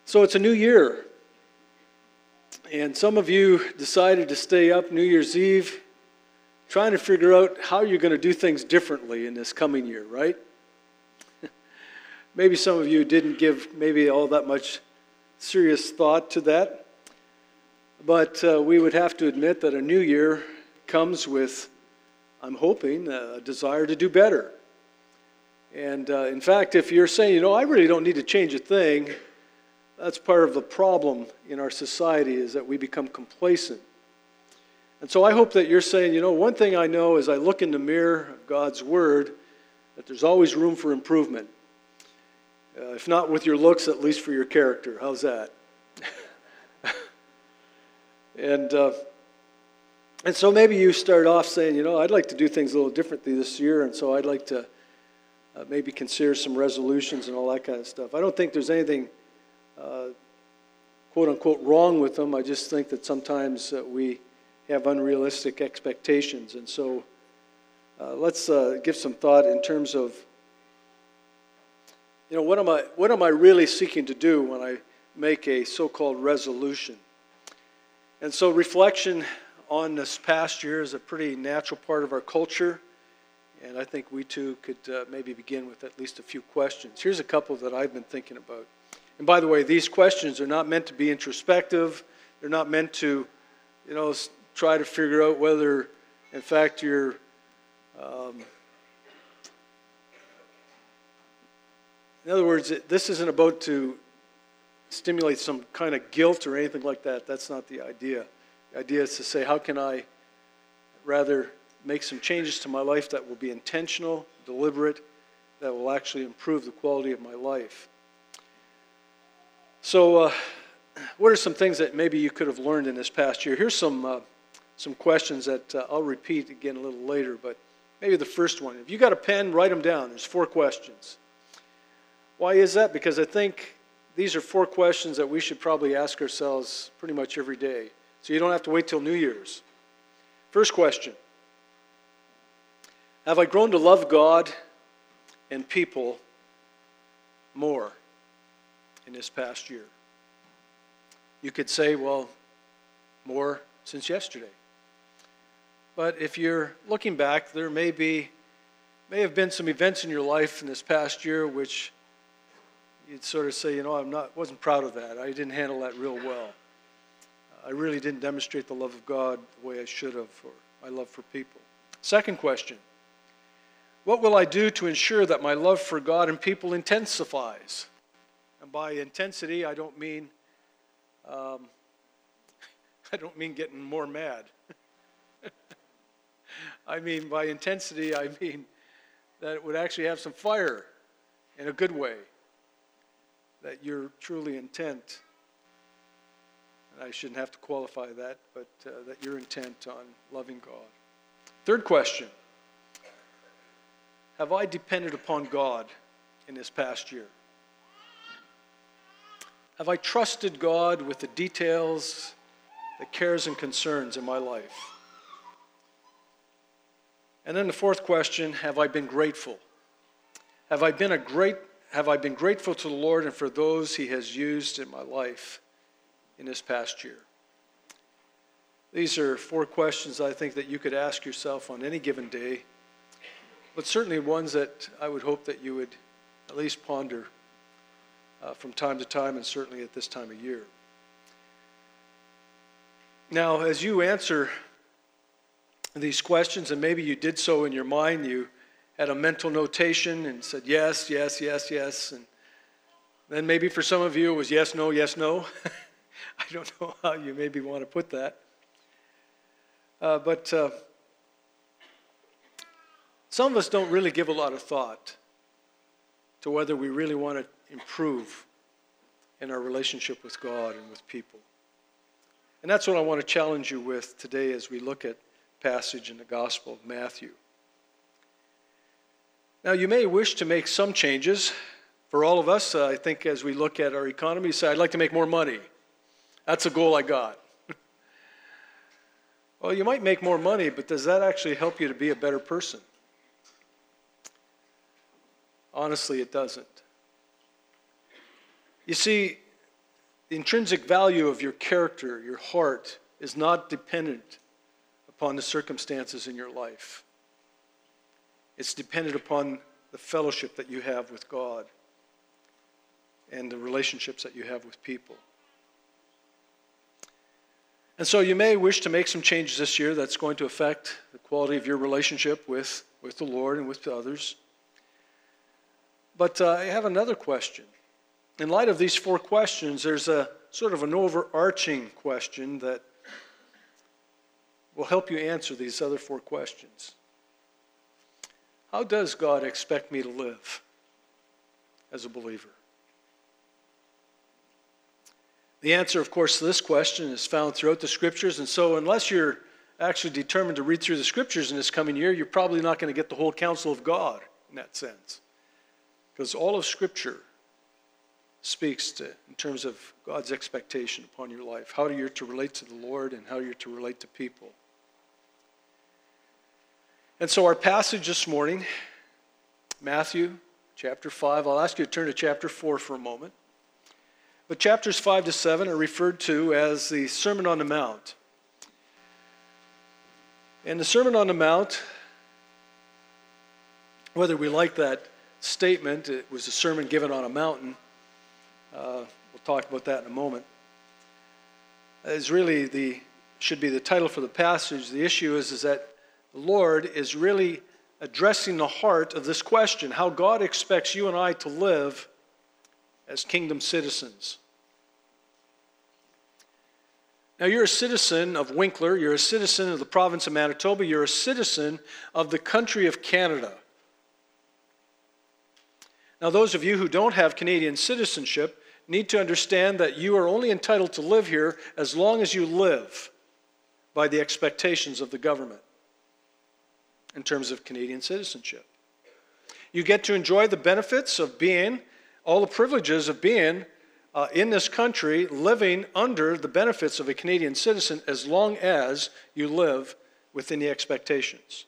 So it's a new year, and some of you decided to stay up New Year's Eve trying to figure out how you're going to do things differently in this coming year, right? Maybe some of you didn't give maybe all that much serious thought to that, but we would have to admit that a new year comes with, I'm hoping, a desire to do better. And in fact, if you're saying, I really don't need to change a thing, that's part of the problem in our society, is that we become complacent. And so I hope that you're saying, one thing I know as I look in the mirror of God's Word, that there's always room for improvement. If not with your looks, at least for your character. How's that? And so maybe you start off saying, I'd like to do things a little differently this year, and so I'd like to maybe consider some resolutions and all that kind of stuff. I don't think there's anything quote-unquote wrong with them. I just think that sometimes we have unrealistic expectations. And so let's give some thought in terms of, what am I really seeking to do when I make a so-called resolution? And so reflection on this past year is a pretty natural part of our culture. And I think we too could maybe begin with at least a few questions. Here's a couple that I've been thinking about. And by the way, these questions are not meant to be introspective. They're not meant to, try to figure out whether, in fact, you're in other words, this isn't about to stimulate some kind of guilt or anything like that. That's not the idea. The idea is to say, how can I rather make some changes to my life that will be intentional, deliberate, that will actually improve the quality of my life. So what are some things that maybe you could have learned in this past year? Here's some questions that I'll repeat again a little later, but maybe the first one. If you got a pen, write them down. There's 4 questions. Why is that? Because I think these are 4 questions that we should probably ask ourselves pretty much every day. So you don't have to wait till New Year's. First question. Have I grown to love God and people more in this past year? You could say, well, more since yesterday. But if you're looking back, there may have been some events in your life in this past year which you'd sort of say, wasn't proud of that. I didn't handle that real well. I really didn't demonstrate the love of God the way I should have, or my love for people. Second question. What will I do to ensure that my love for God and people intensifies? And by intensity, I don't mean getting more mad. I mean, by intensity, I mean that it would actually have some fire in a good way. That you're truly intent. And I shouldn't have to qualify that, but that you're intent on loving God. Third question. Have I depended upon God in this past year? Have I trusted God with the details, the cares and concerns in my life? And then the fourth question, have I been grateful? Have I been grateful to the Lord and for those He has used in my life in this past year? These are 4 questions I think that you could ask yourself on any given day, but certainly ones that I would hope that you would at least ponder from time to time, and certainly at this time of year. Now, as you answer these questions, and maybe you did so in your mind, you had a mental notation and said yes, yes, yes, yes, and then maybe for some of you it was yes, no, yes, no. I don't know how you maybe want to put that. But some of us don't really give a lot of thought to whether we really want to improve in our relationship with God and with people. And that's what I want to challenge you with today as we look at passage in the Gospel of Matthew. Now, you may wish to make some changes. For all of us, I think as we look at our economy, say, I'd like to make more money. That's a goal I got. Well, you might make more money, but does that actually help you to be a better person? Honestly, it doesn't. You see, the intrinsic value of your character, your heart, is not dependent upon the circumstances in your life. It's dependent upon the fellowship that you have with God and the relationships that you have with people. And so you may wish to make some changes this year that's going to affect the quality of your relationship with the Lord and with others. But I have another question. In light of these 4 questions, there's a sort of an overarching question that will help you answer these other 4 questions. How does God expect me to live as a believer? The answer, of course, to this question is found throughout the Scriptures, and so unless you're actually determined to read through the Scriptures in this coming year, you're probably not going to get the whole counsel of God in that sense. Because all of Scripture speaks to, in terms of God's expectation upon your life, how you're to relate to the Lord and how you're to relate to people. And so our passage this morning, Matthew chapter 5, I'll ask you to turn to chapter 4 for a moment. But chapters 5 to 7 are referred to as the Sermon on the Mount. And the Sermon on the Mount, whether we like that statement, it was a sermon given on a mountain, we'll talk about that in a moment, is really should be the title for the passage. The issue is that the Lord is really addressing the heart of this question, how God expects you and I to live as kingdom citizens. Now, you're a citizen of Winkler, you're a citizen of the province of Manitoba, you're a citizen of the country of Canada. Now, those of you who don't have Canadian citizenship need to understand that you are only entitled to live here as long as you live by the expectations of the government in terms of Canadian citizenship. You get to enjoy the benefits of being, all the privileges of being in this country, living under the benefits of a Canadian citizen as long as you live within the expectations.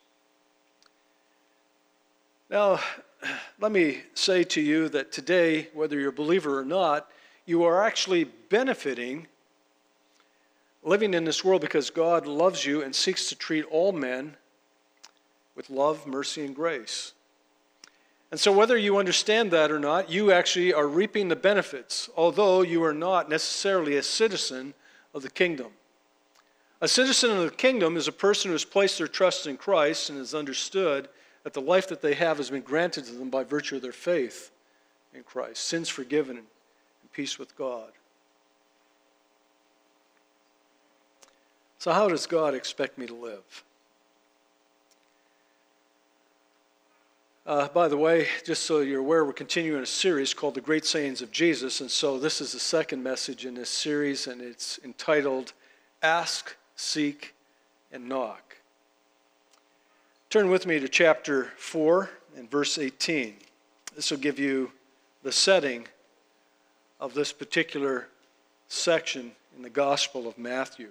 Now, let me say to you that today, whether you're a believer or not, you are actually benefiting living in this world because God loves you and seeks to treat all men with love, mercy, and grace. And so whether you understand that or not, you actually are reaping the benefits, although you are not necessarily a citizen of the kingdom. A citizen of the kingdom is a person who has placed their trust in Christ and has understood that the life that they have has been granted to them by virtue of their faith in Christ, sins forgiven and peace with God. So how does God expect me to live? By the way, just so you're aware, we're continuing a series called The Great Sayings of Jesus, and so this is the second message in this series, and it's entitled, Ask, Seek, and Knock. Turn with me to chapter 4 and verse 18. This will give you the setting of this particular section in the Gospel of Matthew.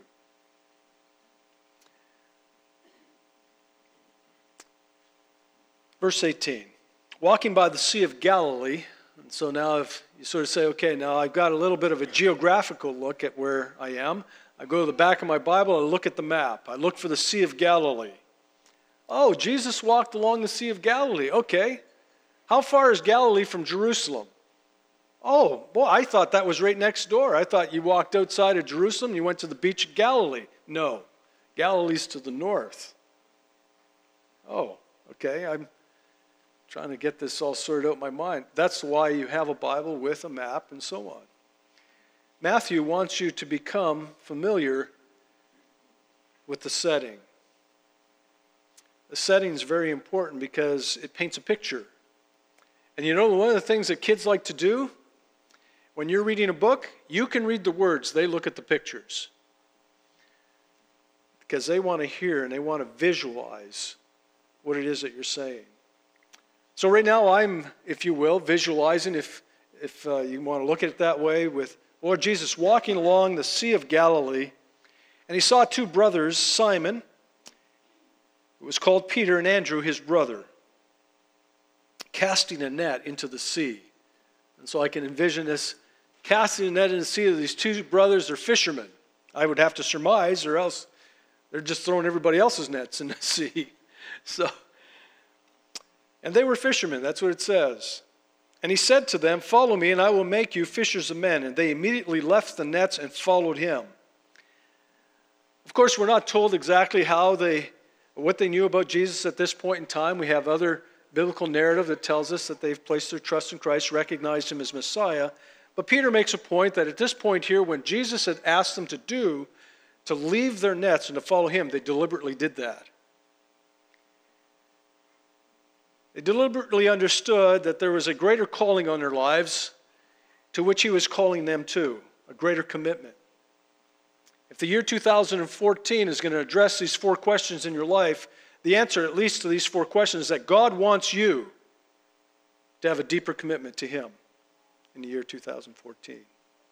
Verse 18, walking by the Sea of Galilee, and so now if you sort of say, okay, now I've got a little bit of a geographical look at where I am. I go to the back of my Bible, I look at the map. I look for the Sea of Galilee. Oh, Jesus walked along the Sea of Galilee. Okay. How far is Galilee from Jerusalem? Oh, boy, I thought that was right next door. I thought you walked outside of Jerusalem, you went to the beach of Galilee. No, Galilee's to the north. Oh, okay, I'm trying to get this all sorted out in my mind. That's why you have a Bible with a map and so on. Matthew wants you to become familiar with the setting. The setting is very important because it paints a picture. And you know, one of the things that kids like to do, when you're reading a book, you can read the words, they look at the pictures. Because they want to hear and they want to visualize what it is that you're saying. So right now I'm, if you will, visualizing, if you want to look at it that way, with Lord Jesus walking along the Sea of Galilee, and he saw two brothers, Simon, who was called Peter, and Andrew, his brother, casting a net into the sea. And so I can envision this casting a net in the sea. These two brothers are fishermen. I would have to surmise, or else they're just throwing everybody else's nets in the sea. And they were fishermen, that's what it says. And he said to them, "Follow me, and I will make you fishers of men." And they immediately left the nets and followed him. Of course, we're not told exactly what they knew about Jesus at this point in time. We have other biblical narrative that tells us that they've placed their trust in Christ, recognized him as Messiah. But Peter makes a point that at this point here, when Jesus had asked them to leave their nets and to follow him, they deliberately did that. They deliberately understood that there was a greater calling on their lives to which he was calling them to, a greater commitment. If the year 2014 is going to address these 4 questions in your life, the answer, at least to these 4 questions, is that God wants you to have a deeper commitment to him in the year 2014.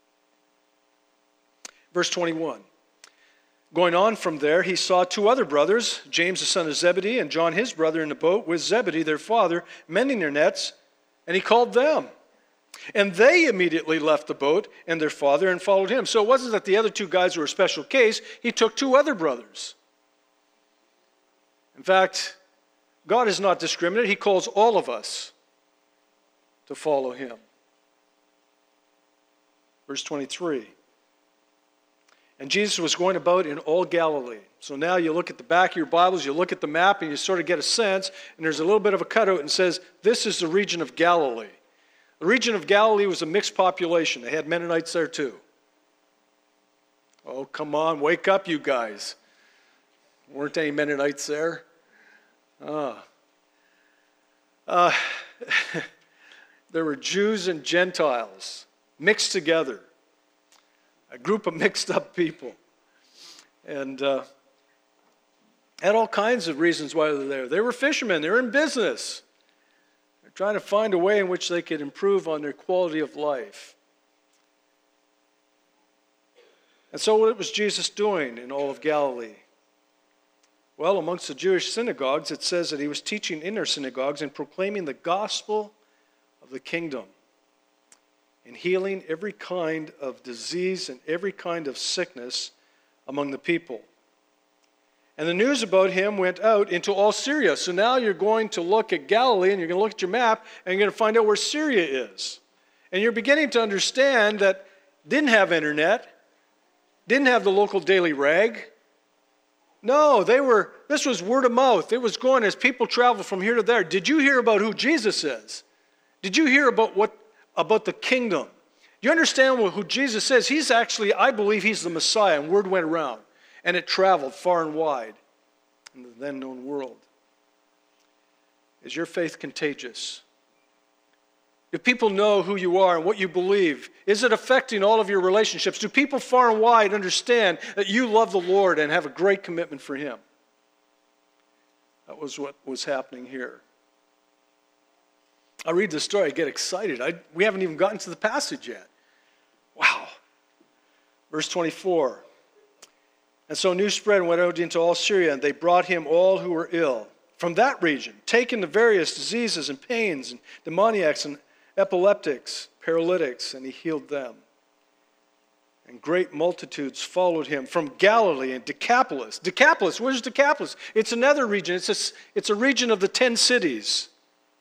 Verse 21. Going on from there, he saw 2 other brothers, James the son of Zebedee and John his brother, in the boat with Zebedee their father, mending their nets, and he called them. And they immediately left the boat and their father and followed him. So it wasn't that the other 2 guys were a special case. He took 2 other brothers. In fact, God is not discriminate. He calls all of us to follow him. Verse 23. And Jesus was going about in all Galilee. So now you look at the back of your Bibles, you look at the map, and you sort of get a sense, and there's a little bit of a cutout and says, this is the region of Galilee. The region of Galilee was a mixed population. They had Mennonites there too. Oh, come on, wake up, you guys. Weren't any Mennonites there? There were Jews and Gentiles mixed together. A group of mixed up people. And had all kinds of reasons why they're there. They were fishermen. They were in business. They're trying to find a way in which they could improve on their quality of life. And so what was Jesus doing in all of Galilee? Well, amongst the Jewish synagogues, it says that he was teaching in their synagogues and proclaiming the gospel of the kingdom, and healing every kind of disease and every kind of sickness among the people. And the news about him went out into all Syria. So now you're going to look at Galilee, and you're going to look at your map, and you're going to find out where Syria is. And you're beginning to understand that didn't have internet, didn't have the local daily rag. No, this was word of mouth. It was going as people traveled from here to there. Did you hear about who Jesus is? Did you hear about the kingdom? You understand who Jesus is? He's actually, I believe he's the Messiah, and word went around, and it traveled far and wide in the then known world. Is your faith contagious? Do people know who you are and what you believe? Is it affecting all of your relationships? Do people far and wide understand that you love the Lord and have a great commitment for him? That was what was happening here. I read the story, I get excited. We haven't even gotten to the passage yet. Wow. Verse 24. And so news spread and went out into all Syria, and they brought him all who were ill from that region, taking the various diseases and pains and demoniacs and epileptics, paralytics, and he healed them. And great multitudes followed him from Galilee and Decapolis. Decapolis, where's Decapolis? It's another region. It's a region of the 10 cities.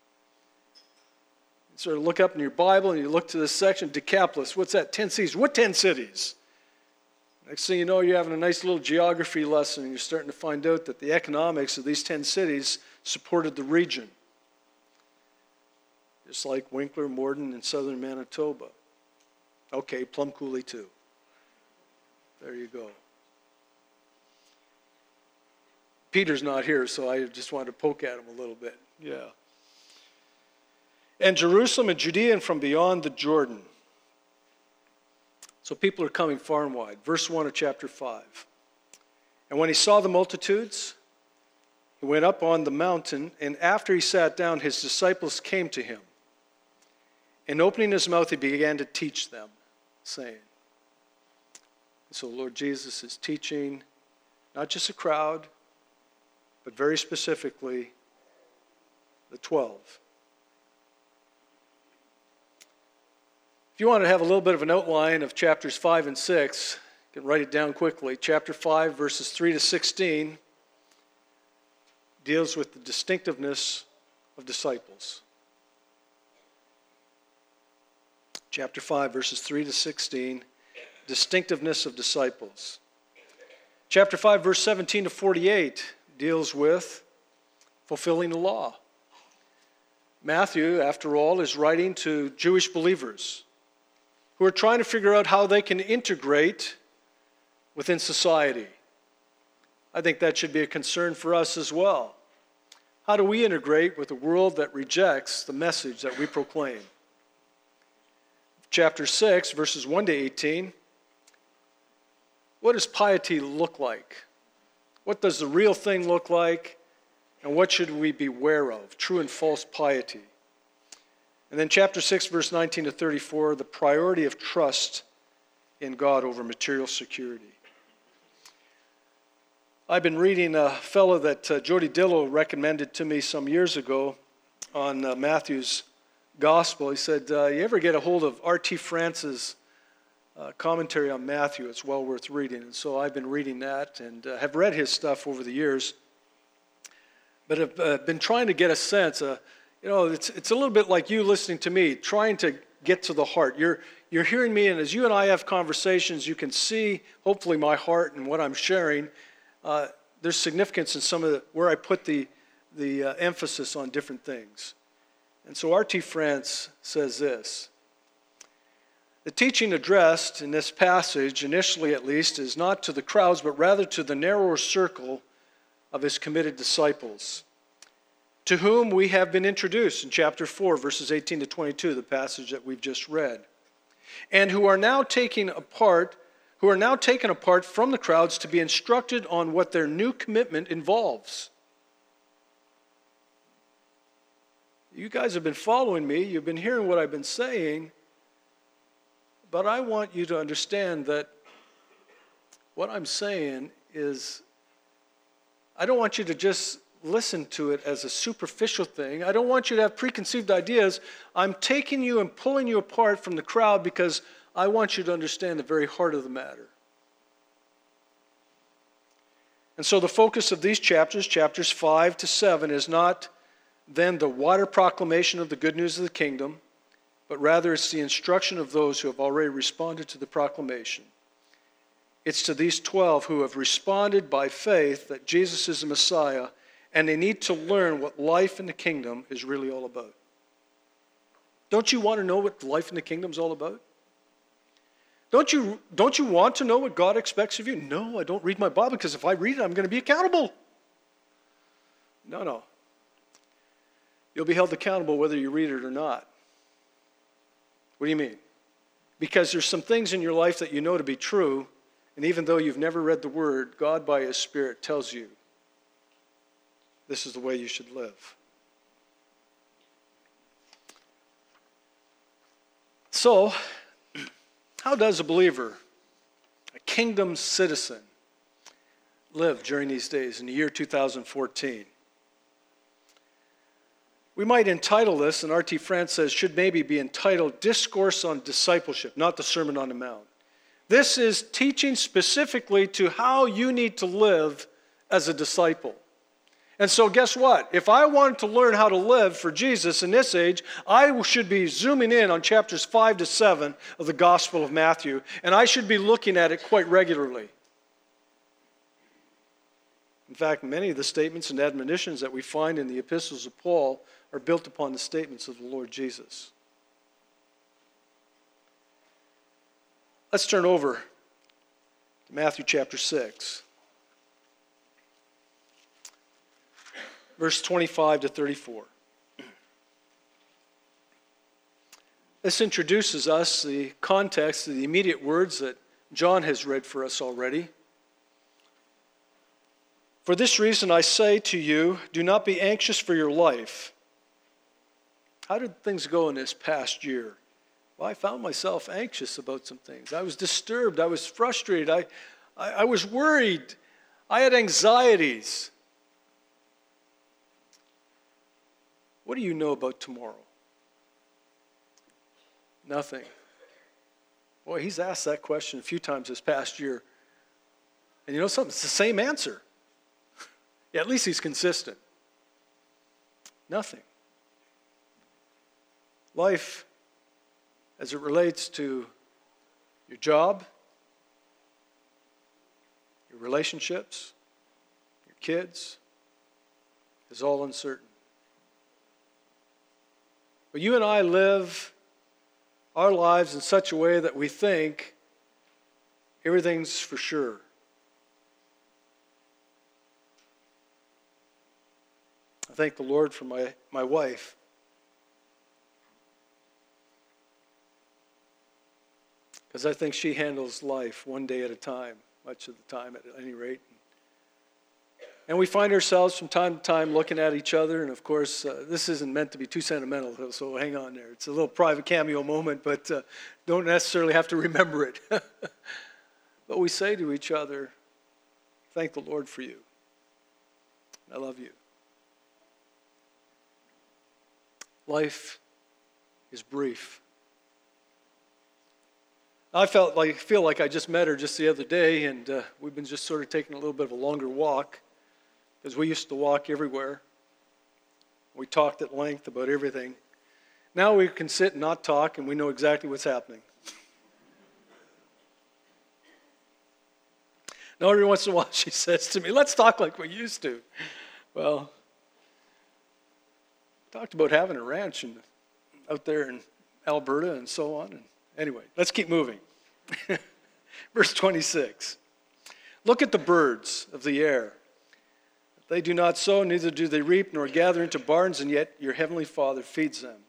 You sort of look up in your Bible and you look to this section, Decapolis. What's that? 10 cities. What 10 cities? Next thing you know, you're having a nice little geography lesson, and you're starting to find out that the economics of these 10 cities supported the region. Just like Winkler, Morden, and southern Manitoba. Okay, Plum Coulee too. There you go. Peter's not here, so I just wanted to poke at him a little bit. Yeah. And Jerusalem and Judea and from beyond the Jordan. So people are coming far and wide. Verse 1 of chapter 5. And when he saw the multitudes, he went up on the mountain, and after he sat down, his disciples came to him. And opening his mouth, he began to teach them, saying. So Lord Jesus is teaching not just a crowd, but very specifically the 12. If you want to have a little bit of an outline of chapters 5 and 6, you can write it down quickly. Chapter 5, verses 3 to 16, deals with the distinctiveness of disciples. Chapter 5, verses 3 to 16, distinctiveness of disciples. Chapter 5, verse 17 to 48, deals with fulfilling the law. Matthew, after all, is writing to Jewish believers who are trying to figure out how they can integrate within society. I think that should be a concern for us as well. How do we integrate with a world that rejects the message that we proclaim? Chapter 6, verses 1 to 18, what does piety look like? What does the real thing look like? And what should we beware of? True and false piety. And then chapter 6, verse 19 to 34, the priority of trust in God over material security. I've been reading a fellow that Jody Dillow recommended to me some years ago on Matthew's Gospel. He said, you ever get a hold of R.T. France's commentary on Matthew? It's well worth reading. And so I've been reading that and have read his stuff over the years. But have been trying to get a sense. It's a little bit like you listening to me, trying to get to the heart. You're hearing me, and as you and I have conversations, you can see, hopefully, my heart and what I'm sharing. There's significance in some of where I put the emphasis on different things. And so R.T. France says this: the teaching addressed in this passage, initially at least, is not to the crowds, but rather to the narrower circle of his committed disciples, to whom we have been introduced in chapter 4, verses 18 to 22, the passage that we've just read, and who are now taken apart from the crowds to be instructed on what their new commitment involves. You guys have been following me, you've been hearing what I've been saying, but I want you to understand that what I'm saying is, I don't want you to just listen to it as a superficial thing. I don't want you to have preconceived ideas. I'm taking you and pulling you apart from the crowd because I want you to understand the very heart of the matter. And so the focus of these chapters, chapters 5 to 7, is not then the wider proclamation of the good news of the kingdom, but rather it's the instruction of those who have already responded to the proclamation. It's to these 12 who have responded by faith that Jesus is the Messiah, and they need to learn what life in the kingdom is really all about. Don't you want to know what life in the kingdom is all about? Don't you want to know what God expects of you? No, I don't read my Bible because if I read it, I'm going to be accountable. No. You'll be held accountable whether you read it or not. What do you mean? Because there's some things in your life that you know to be true, and even though you've never read the Word, God by His Spirit tells you this is the way you should live. So, how does a believer, a kingdom citizen, live during these days in the year 2014? We might entitle this, and R.T. France says, should maybe be entitled Discourse on Discipleship, not the Sermon on the Mount. This is teaching specifically to how you need to live as a disciple. And so guess what? If I wanted to learn how to live for Jesus in this age, I should be zooming in on chapters 5 to 7 of the Gospel of Matthew, and I should be looking at it quite regularly. In fact, many of the statements and admonitions that we find in the epistles of Paul are built upon the statements of the Lord Jesus. Let's turn over to Matthew chapter 6. Verse 25 to 34. This introduces us the context of the immediate words that John has read for us already. For this reason I say to you, do not be anxious for your life. How did things go in this past year? Well, I found myself anxious about some things. I was disturbed. I was frustrated. I was worried. I had anxieties. What do you know about tomorrow? Nothing. Boy, he's asked that question a few times this past year. And you know something? It's the same answer. Yeah, at least he's consistent. Nothing. Life, as it relates to your job, your relationships, your kids, is all uncertain. But you and I live our lives in such a way that we think everything's for sure. I thank the Lord for my wife. Because I think she handles life one day at a time, much of the time at any rate. And we find ourselves from time to time looking at each other, and of course, this isn't meant to be too sentimental, so hang on there. It's a little private cameo moment, but don't necessarily have to remember it. But we say to each other, thank the Lord for you. I love you. Life is brief. I feel like I just met her just the other day, and we've been just sort of taking a little bit of a longer walk, because we used to walk everywhere. We talked at length about everything. Now we can sit and not talk, and we know exactly what's happening. Now every once in a while she says to me, let's talk like we used to. Well, talked about having a ranch out there in Alberta and so on. And anyway, let's keep moving. Verse 26. Look at the birds of the air. They do not sow, neither do they reap, nor gather into barns, and yet your heavenly Father feeds them.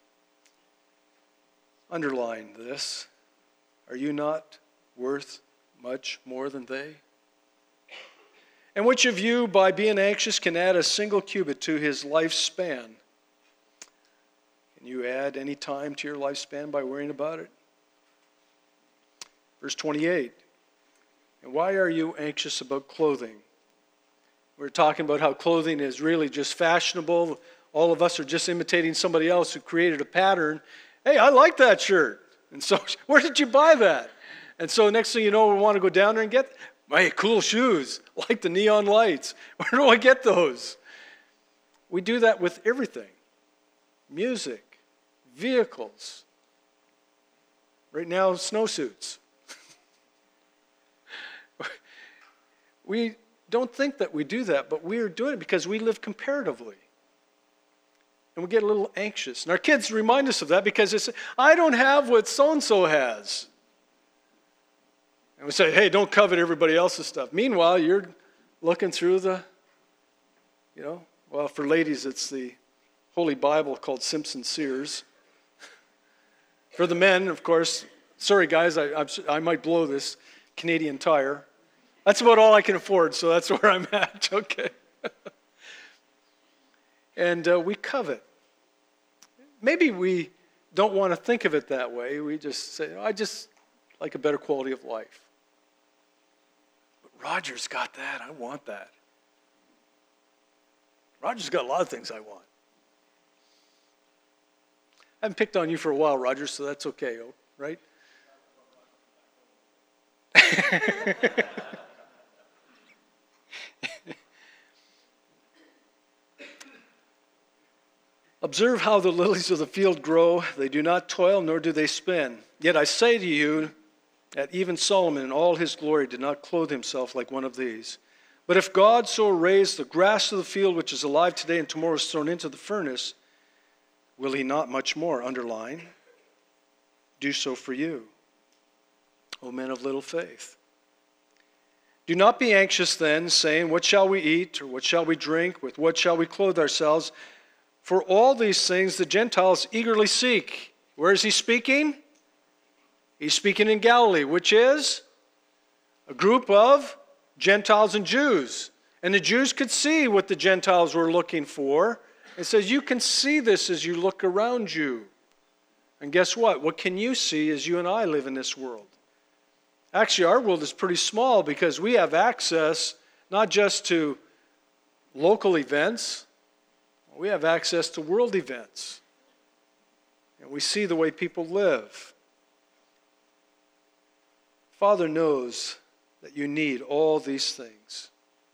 Underline this. Are you not worth much more than they? And which of you, by being anxious, can add a single cubit to his lifespan? Can you add any time to your lifespan by worrying about it? Verse 28. And why are you anxious about clothing? We're talking about how clothing is really just fashionable. All of us are just imitating somebody else who created a pattern. Hey, I like that shirt. And so, where did you buy that? And so next thing you know, we want to go down there and get, hey, cool shoes, like the neon lights. Where do I get those? We do that with everything. Music, vehicles. Right now, snowsuits. We don't think that we do that, but we are doing it because we live comparatively. And we get a little anxious. And our kids remind us of that because they say, I don't have what so-and-so has. And we say, hey, don't covet everybody else's stuff. Meanwhile, you're looking through the, well, for ladies, it's the Holy Bible called Simpson Sears. For the men, of course, sorry guys, I might blow this, Canadian Tire. That's about all I can afford, so that's where I'm at, okay. And we covet. Maybe we don't want to think of it that way. We just say, I just like a better quality of life. But Roger's got that. I want that. Roger's got a lot of things I want. I haven't picked on you for a while, Roger, so that's okay, right? Observe how the lilies of the field grow. They do not toil, nor do they spin. Yet I say to you that even Solomon in all his glory did not clothe himself like one of these. But if God so raised the grass of the field, which is alive today and tomorrow is thrown into the furnace, will he not much more, underline, do so for you, O men of little faith? Do not be anxious then, saying, what shall we eat, or what shall we drink, with what shall we clothe ourselves? For all these things the Gentiles eagerly seek. Where is he speaking? He's speaking in Galilee, which is a group of Gentiles and Jews. And the Jews could see what the Gentiles were looking for. It says you can see this as you look around you. And guess what? What can you see as you and I live in this world? Actually, our world is pretty small because we have access not just to local events, we have access to world events. And we see the way people live. Father knows that you need all these things.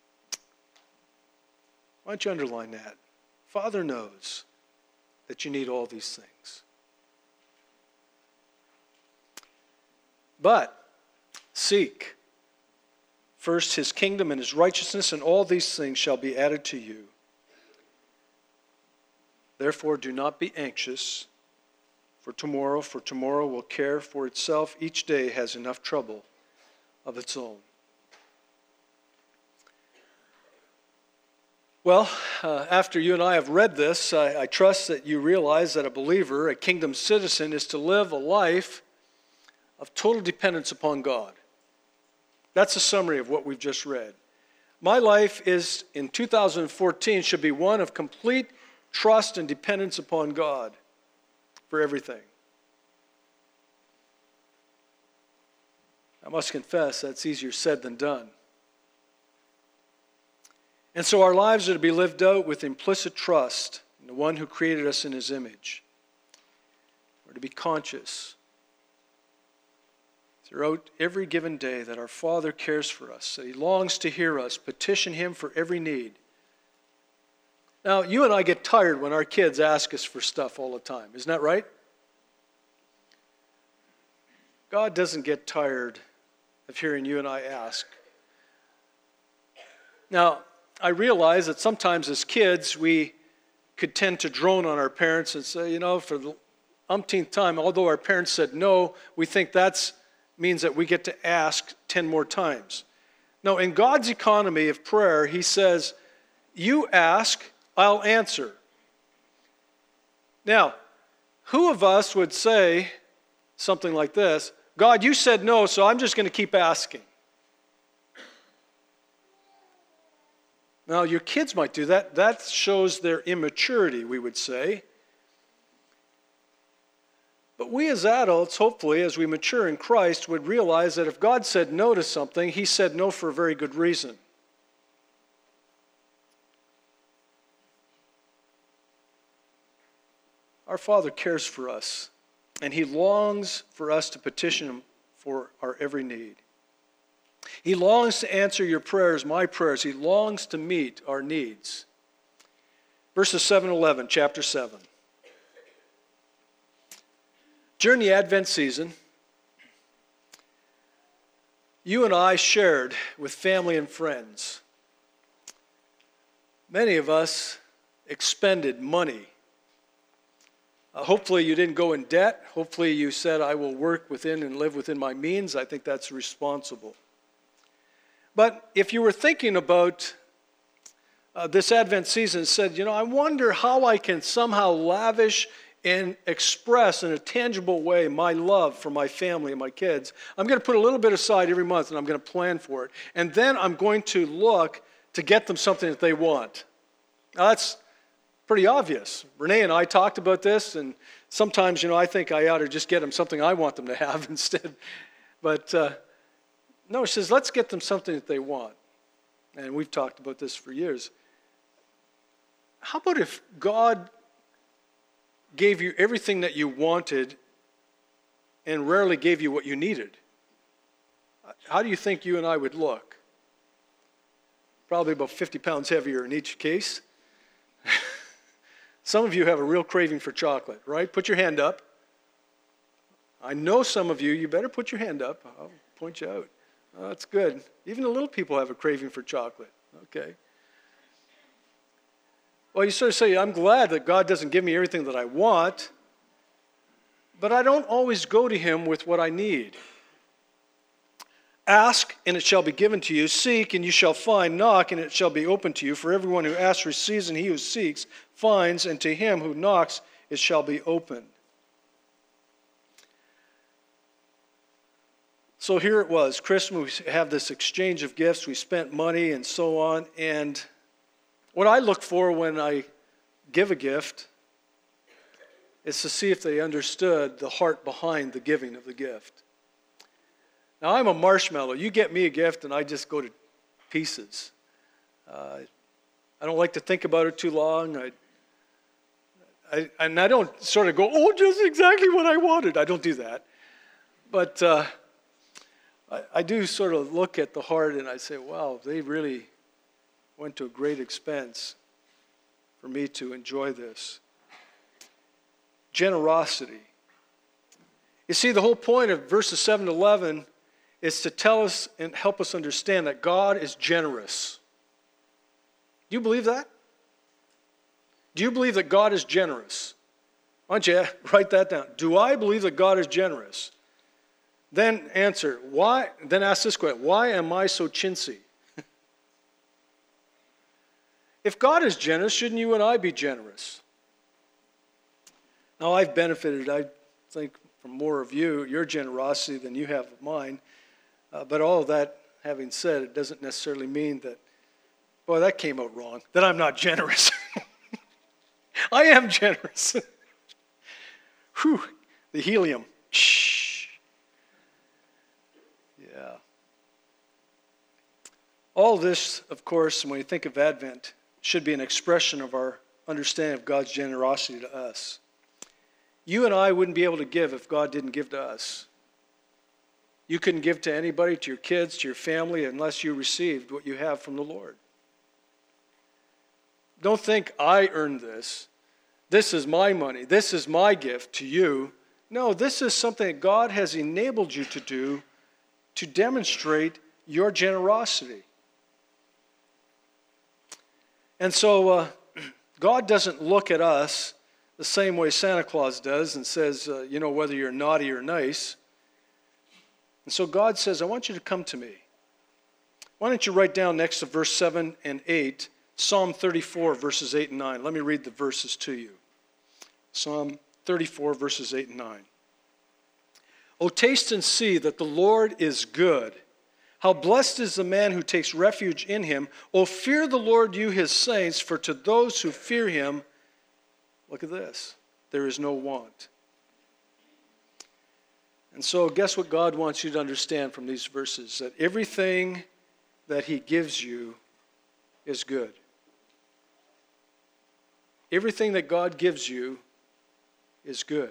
Why don't you underline that? Father knows that you need all these things. But seek first his kingdom and his righteousness, and all these things shall be added to you. Therefore, do not be anxious for tomorrow will care for itself. Each day has enough trouble of its own. Well, after you and I have read this, I trust that you realize that a believer, a kingdom citizen, is to live a life of total dependence upon God. That's a summary of what we've just read. My life is, in 2014, should be one of complete trust and dependence upon God for everything. I must confess, that's easier said than done. And so our lives are to be lived out with implicit trust in the one who created us in his image. We're to be conscious throughout every given day that our Father cares for us, that he longs to hear us, petition him for every need. Now, you and I get tired when our kids ask us for stuff all the time. Isn't that right? God doesn't get tired of hearing you and I ask. Now, I realize that sometimes as kids we could tend to drone on our parents and say, for the umpteenth time, although our parents said no, we think that means that we get to ask 10 more times. No, in God's economy of prayer, he says, you ask, I'll answer. Now, who of us would say something like this, God, you said no, so I'm just going to keep asking? Now, your kids might do that. That shows their immaturity, we would say. But we as adults, hopefully, as we mature in Christ, would realize that if God said no to something, he said no for a very good reason. Our Father cares for us, and he longs for us to petition him for our every need. He longs to answer your prayers, my prayers. He longs to meet our needs. Verses 7 and 11, chapter 7. During the Advent season, you and I shared with family and friends. Many of us expended money. Hopefully you didn't go in debt. Hopefully you said, I will work within and live within my means. I think that's responsible. But if you were thinking about this Advent season and said, I wonder how I can somehow lavish and express in a tangible way my love for my family and my kids, I'm going to put a little bit aside every month and I'm going to plan for it. And then I'm going to look to get them something that they want. Now, that's pretty obvious. Renee and I talked about this, and sometimes, I think I ought to just get them something I want them to have instead. But no, she says, let's get them something that they want. And we've talked about this for years. How about if God gave you everything that you wanted and rarely gave you what you needed? How do you think you and I would look? Probably about 50 pounds heavier in each case. Some of you have a real craving for chocolate, right? Put your hand up. I know some of you, you better put your hand up. I'll point you out. Oh, that's good. Even the little people have a craving for chocolate. Okay. Well, you sort of say, I'm glad that God doesn't give me everything that I want, but I don't always go to him with what I need. Ask, and it shall be given to you. Seek, and you shall find. Knock, and it shall be opened to you. For everyone who asks receives, and he who seeks finds, and to him who knocks it shall be opened. So here it was, Christmas, we have this exchange of gifts, we spent money and so on, and what I look for when I give a gift is to see if they understood the heart behind the giving of the gift. Now, I'm a marshmallow. You get me a gift, and I just go to pieces. I don't like to think about it too long. I don't sort of go, just exactly what I wanted. I don't do that. But I do sort of look at the heart and I say, wow, they really went to a great expense for me to enjoy this. Generosity. You see, the whole point of verses 7 to 11 is to tell us and help us understand that God is generous. Do you believe that? Do you believe that God is generous? Why don't you write that down? Do I believe that God is generous? Then answer, why? Then ask this question, why am I so chintzy? If God is generous, shouldn't you and I be generous? Now, I've benefited, I think, from more of your generosity than you have of mine. But all of that having said, it doesn't necessarily mean that, boy, that came out wrong, that I'm not generous. I am generous. Whew, the helium. Shh. Yeah. All this, of course, when you think of Advent, should be an expression of our understanding of God's generosity to us. You and I wouldn't be able to give if God didn't give to us. You couldn't give to anybody, to your kids, to your family, unless you received what you have from the Lord. Don't think I earned this. This is my money. This is my gift to you. No, this is something that God has enabled you to do to demonstrate your generosity. And so God doesn't look at us the same way Santa Claus does and says, whether you're naughty or nice. And so God says, I want you to come to me. Why don't you write down next to verse 7 and 8, Psalm 34, verses 8 and 9. Let me read the verses to you. Psalm 34, verses 8 and 9. O taste and see that the Lord is good. How blessed is the man who takes refuge in him. O fear the Lord, you his saints, for to those who fear him, look at this, there is no want. And so guess what God wants you to understand from these verses? That everything that he gives you is good. Everything that God gives you is good.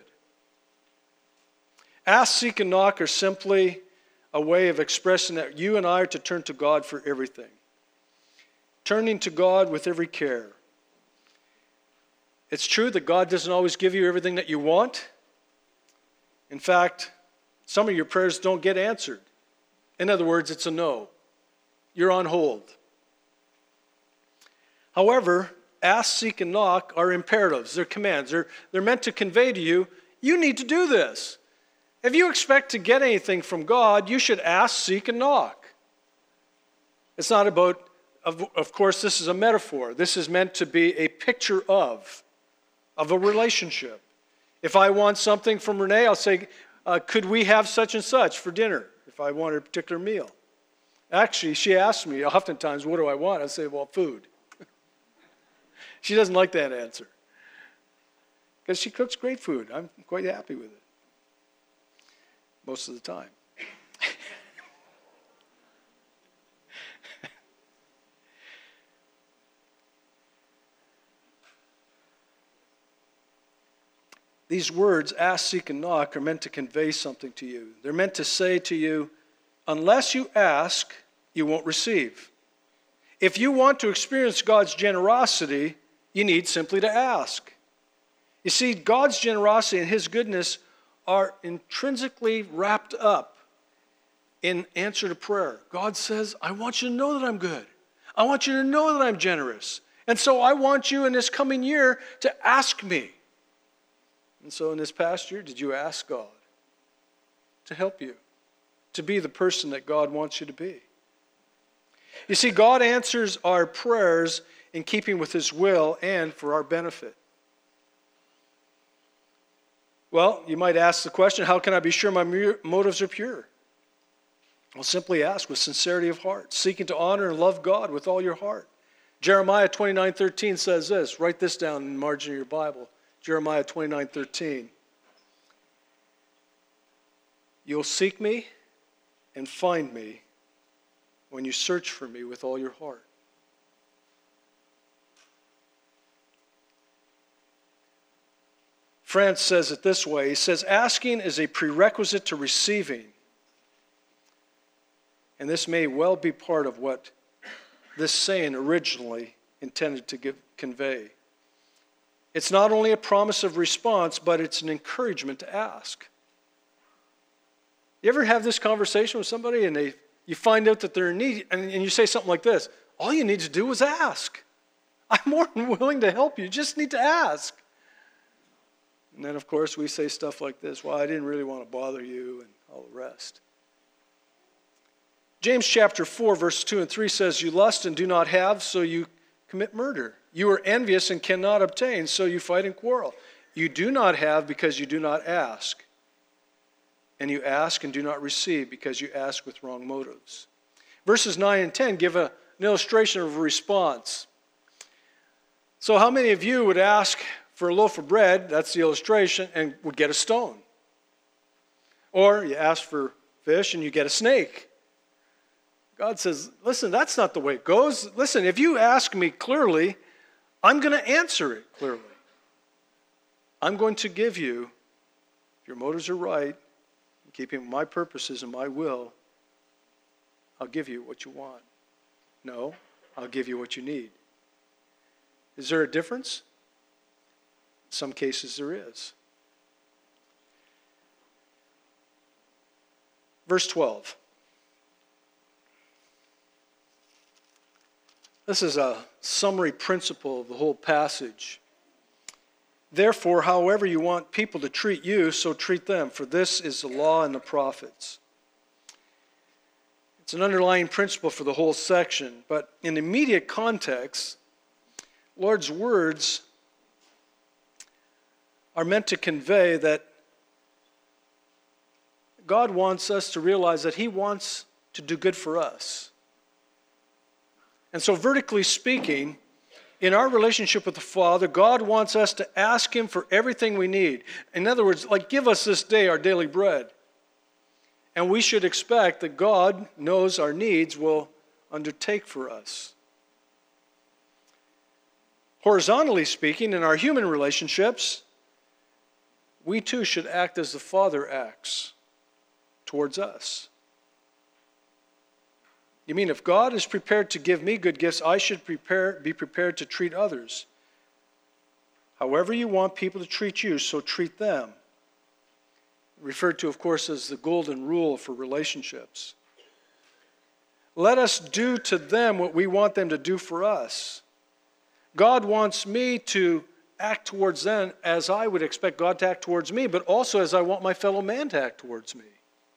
Ask, seek, and knock are simply a way of expressing that you and I are to turn to God for everything. Turning to God with every care. It's true that God doesn't always give you everything that you want. In fact, some of your prayers don't get answered. In other words, it's a no. You're on hold. However, ask, seek, and knock are imperatives. They're commands. They're meant to convey to you, you need to do this. If you expect to get anything from God, you should ask, seek, and knock. It's not about, of course, this is a metaphor. This is meant to be a picture of a relationship. If I want something from Renee, I'll say, could we have such and such for dinner if I wanted a particular meal? Actually, she asks me oftentimes, what do I want? I say, well, food. She doesn't like that answer because she cooks great food. I'm quite happy with it most of the time. These words, ask, seek, and knock, are meant to convey something to you. They're meant to say to you, unless you ask, you won't receive. If you want to experience God's generosity, you need simply to ask. You see, God's generosity and his goodness are intrinsically wrapped up in answer to prayer. God says, I want you to know that I'm good. I want you to know that I'm generous. And so I want you in this coming year to ask me. And so in this past year, did you ask God to help you, to be the person that God wants you to be? You see, God answers our prayers in keeping with his will and for our benefit. Well, you might ask the question, how can I be sure my motives are pure? Well, simply ask with sincerity of heart, seeking to honor and love God with all your heart. Jeremiah 29:13 says this. Write this down in the margin of your Bible. Jeremiah 29:13. You'll seek me and find me when you search for me with all your heart. France says it this way. He says, asking is a prerequisite to receiving. And this may well be part of what this saying originally intended to convey. It's not only a promise of response, but it's an encouragement to ask. You ever have this conversation with somebody and you find out that they're in need, and you say something like this: all you need to do is ask. I'm more than willing to help you. You just need to ask. And then, of course, we say stuff like this: well, I didn't really want to bother you, and all the rest. James chapter 4, verse 2 and 3 says, you lust and do not have, so you commit murder. You are envious and cannot obtain, so you fight and quarrel. You do not have because you do not ask. And you ask and do not receive because you ask with wrong motives. Verses 9 and 10 give an illustration of a response. So how many of you would ask for a loaf of bread, that's the illustration, and would get a stone? Or you ask for fish and you get a snake. God says, listen, that's not the way it goes. Listen, if you ask me clearly, I'm going to answer it clearly. I'm going to give you, if your motives are right, in keeping with my purposes and my will, I'll give you what you want. No, I'll give you what you need. Is there a difference? In some cases there is. Verse 12. This is a summary principle of the whole passage. Therefore, however you want people to treat you, so treat them, for this is the law and the prophets. It's an underlying principle for the whole section, but in immediate context, Lord's words are meant to convey that God wants us to realize that He wants to do good for us. And so vertically speaking, in our relationship with the Father, God wants us to ask Him for everything we need. In other words, like, give us this day our daily bread. And we should expect that God knows our needs, will undertake for us. Horizontally speaking, in our human relationships, we too should act as the Father acts towards us. You mean if God is prepared to give me good gifts, I should be prepared to treat others. However you want people to treat you, so treat them. Referred to, of course, as the golden rule for relationships. Let us do to them what we want them to do for us. God wants me to act towards them as I would expect God to act towards me, but also as I want my fellow man to act towards me.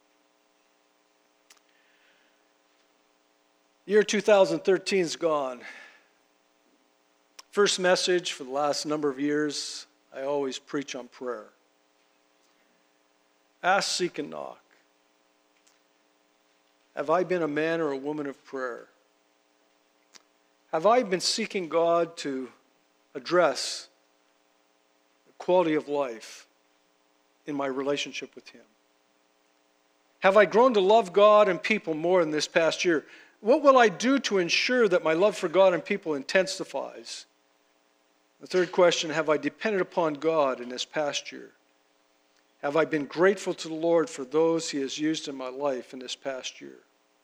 Year 2013 is gone. First message for the last number of years, I always preach on prayer. Ask, seek, and knock. Have I been a man or a woman of prayer? Have I been seeking God to address the quality of life in my relationship with Him? Have I grown to love God and people more in this past year? What will I do to ensure that my love for God and people intensifies? The third question, have I depended upon God in this past year? Have I been grateful to the Lord for those He has used in my life in this past year?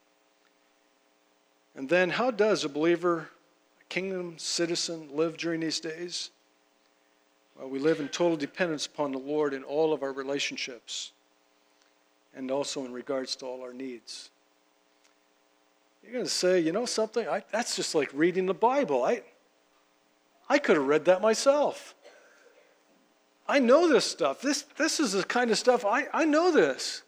And then, how does a believer, a kingdom citizen, live during these days? Well, we live in total dependence upon the Lord in all of our relationships and also in regards to all our needs. You're going to say, you know something? That's just like reading the Bible. I could have read that myself. I know this stuff. This is the kind of stuff, I know this.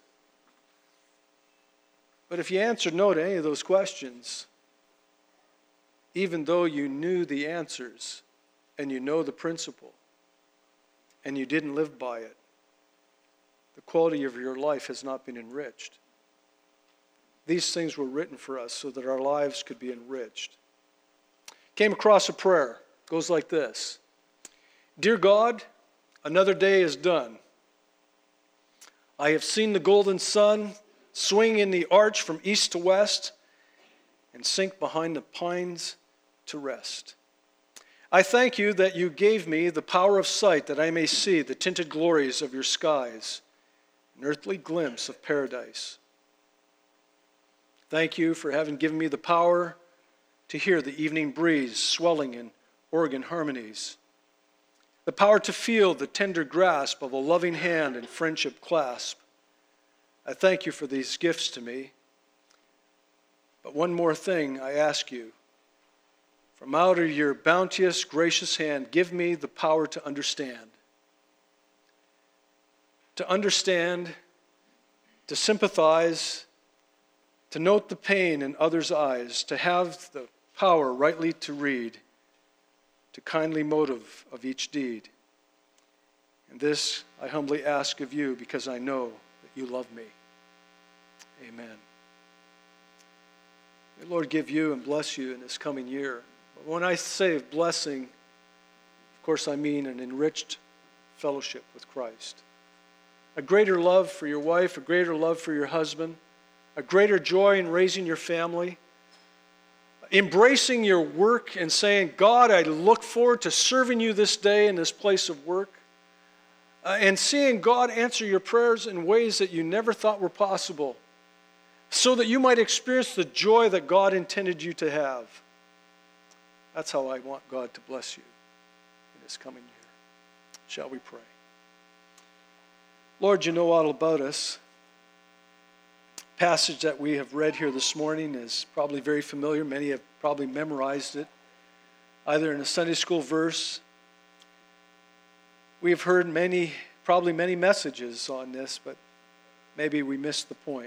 But if you answered no to any of those questions, even though you knew the answers and you know the principle and you didn't live by it, the quality of your life has not been enriched. These things were written for us so that our lives could be enriched. Came across a prayer. It goes like this. Dear God, another day is done. I have seen the golden sun swing in the arch from east to west and sink behind the pines to rest. I thank you that you gave me the power of sight that I may see the tinted glories of your skies, an earthly glimpse of paradise. Thank you for having given me the power to hear the evening breeze swelling in organ harmonies, the power to feel the tender grasp of a loving hand and friendship clasp. I thank you for these gifts to me. But one more thing I ask you. From out of your bounteous, gracious hand, give me the power to understand. To understand, to sympathize, to note the pain in others' eyes, to have the power rightly to read, to kindly motive of each deed. And this I humbly ask of you because I know that you love me. Amen. May the Lord give you and bless you in this coming year. But when I say blessing, of course I mean an enriched fellowship with Christ. A greater love for your wife, a greater love for your husband, a greater joy in raising your family, embracing your work and saying, God, I look forward to serving you this day in this place of work, and seeing God answer your prayers in ways that you never thought were possible, so that you might experience the joy that God intended you to have. That's how I want God to bless you in this coming year. Shall we pray? Lord, you know all about us. The passage that we have read here this morning is probably very familiar. Many have probably memorized it, either in a Sunday school verse. We have heard probably many messages on this, but maybe we missed the point.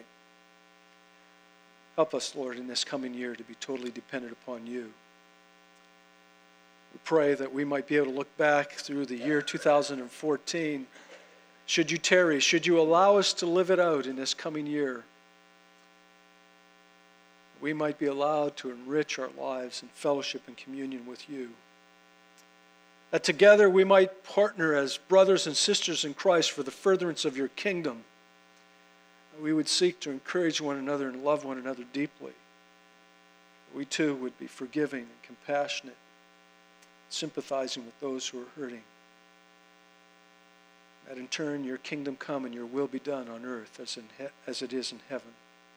Help us, Lord, in this coming year to be totally dependent upon you. We pray that we might be able to look back through the year 2014. Should you tarry, should you allow us to live it out in this coming year, we might be allowed to enrich our lives in fellowship and communion with you. That together we might partner as brothers and sisters in Christ for the furtherance of your kingdom. We would seek to encourage one another and love one another deeply. We too would be forgiving and compassionate, sympathizing with those who are hurting. That in turn your kingdom come and your will be done on earth as it is in heaven.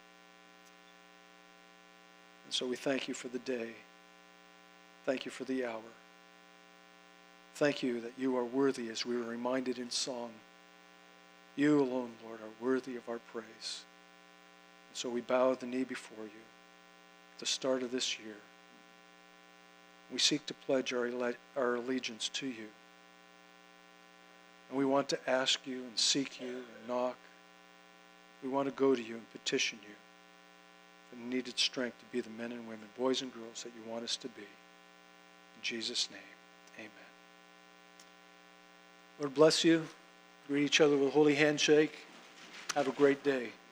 And so we thank you for the day. Thank you for the hour. Thank you that you are worthy, as we were reminded in song. You alone, Lord, are worthy of our praise. And so we bow the knee before you at the start of this year. We seek to pledge our allegiance to you. And we want to ask you and seek you and knock. We want to go to you and petition you for the needed strength to be the men and women, boys and girls that you want us to be. In Jesus' name, amen. Lord bless you. Greet each other with a holy handshake. Have a great day.